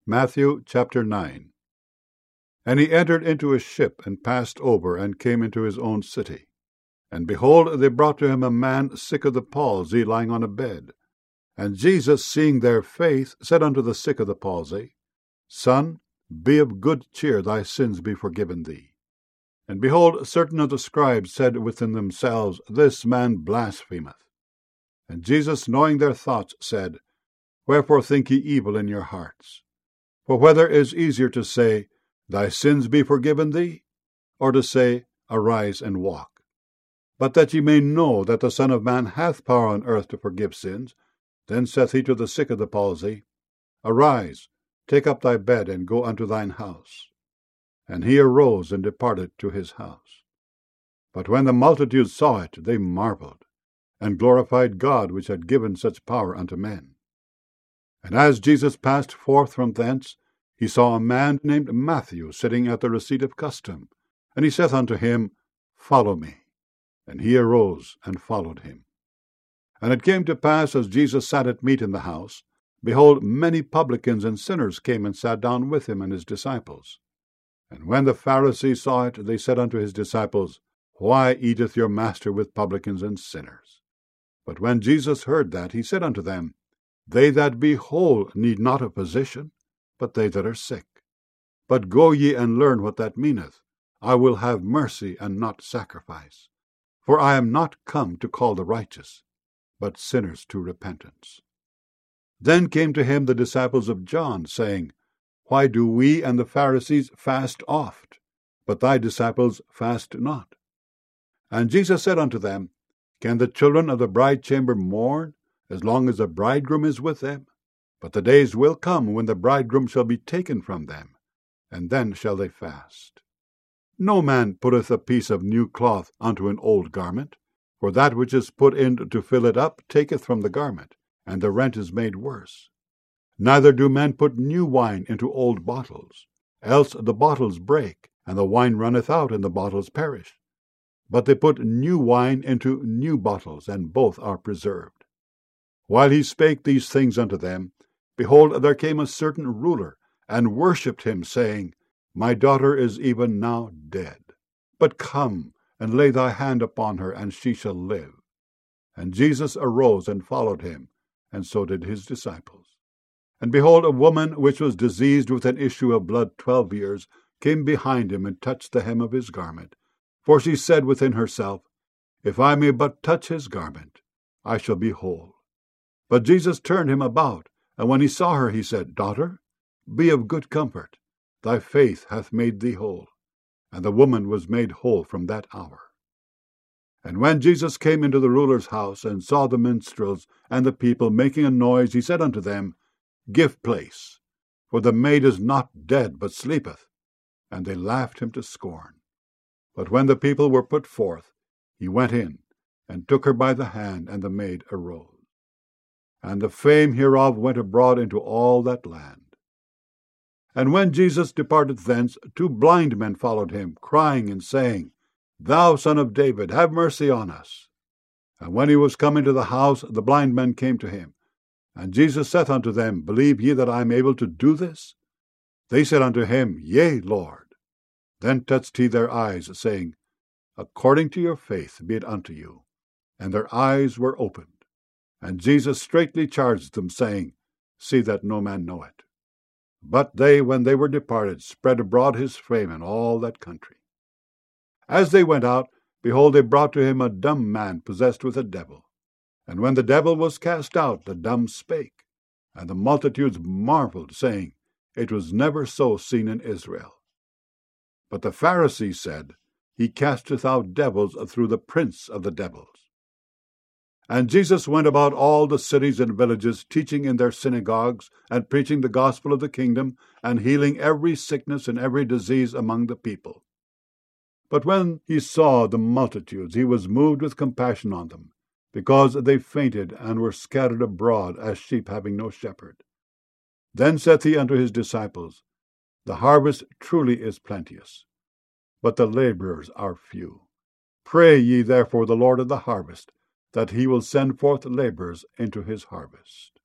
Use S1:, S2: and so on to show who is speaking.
S1: Matthew chapter 9. And he entered into a ship, and passed over, and came into his own city. And behold, they brought to him a man sick of the palsy, lying on a bed. And Jesus, seeing their faith, said unto the sick of the palsy, Son, be of good cheer, thy sins be forgiven thee. And behold, certain of the scribes said within themselves, This man blasphemeth. And Jesus, knowing their thoughts, said, Wherefore think ye evil in your hearts? For whether is easier to say, Thy sins be forgiven thee, or to say, Arise and walk? But that ye may know that the Son of Man hath power on earth to forgive sins, then saith he to the sick of the palsy, Arise, take up thy bed, and go unto thine house. And he arose and departed to his house. But when the multitude saw it, they marveled, and glorified God, which had given such power unto men. And as Jesus passed forth from thence, he saw a man named Matthew sitting at the receipt of custom. And he saith unto him, Follow me. And he arose and followed him. And it came to pass, as Jesus sat at meat in the house, behold, many publicans and sinners came and sat down with him and his disciples. And when the Pharisees saw it, they said unto his disciples, Why eateth your master with publicans and sinners? But when Jesus heard that, he said unto them, They that be whole need not a physician, but they that are sick. But go ye and learn what that meaneth. I will have mercy and not sacrifice. For I am not come to call the righteous, but sinners to repentance. Then came to him the disciples of John, saying, Why do we and the Pharisees fast oft, but thy disciples fast not? And Jesus said unto them, Can the children of the bridechamber mourn, as long as the bridegroom is with them? But the days will come when the bridegroom shall be taken from them, and then shall they fast. No man putteth a piece of new cloth unto an old garment, for that which is put in to fill it up taketh from the garment, and the rent is made worse. Neither do men put new wine into old bottles, else the bottles break, and the wine runneth out, and the bottles perish. But they put new wine into new bottles, and both are preserved. While he spake these things unto them, behold, there came a certain ruler, and worshipped him, saying, My daughter is even now dead. But come, and lay thy hand upon her, and she shall live. And Jesus arose and followed him, and so did his disciples. And behold, a woman which was diseased with an issue of blood 12 years came behind him, and touched the hem of his garment. For she said within herself, If I may but touch his garment, I shall be whole. But Jesus turned him about, and when he saw her, he said, Daughter, be of good comfort, thy faith hath made thee whole. And the woman was made whole from that hour. And when Jesus came into the ruler's house, and saw the minstrels and the people making a noise, he said unto them, Give place, for the maid is not dead, but sleepeth. And they laughed him to scorn. But when the people were put forth, he went in, and took her by the hand, and the maid arose. And the fame hereof went abroad into all that land. And when Jesus departed thence, 2 blind men followed him, crying and saying, Thou Son of David, have mercy on us. And when he was come into the house, the blind men came to him. And Jesus saith unto them, Believe ye that I am able to do this? They said unto him, Yea, Lord. Then touched he their eyes, saying, According to your faith be it unto you. And their eyes were opened. And Jesus straitly charged them, saying, See that no man know it. But they, when they were departed, spread abroad his fame in all that country. As they went out, behold, they brought to him a dumb man possessed with a devil. And when the devil was cast out, the dumb spake. And the multitudes marveled, saying, It was never so seen in Israel. But the Pharisees said, He casteth out devils through the prince of the devils. And Jesus went about all the cities and villages, teaching in their synagogues, and preaching the gospel of the kingdom, and healing every sickness and every disease among the people. But when he saw the multitudes, he was moved with compassion on them, because they fainted and were scattered abroad as sheep having no shepherd. Then saith he unto his disciples, The harvest truly is plenteous, but the laborers are few. Pray ye therefore the Lord of the harvest, that he will send forth laborers into his harvest.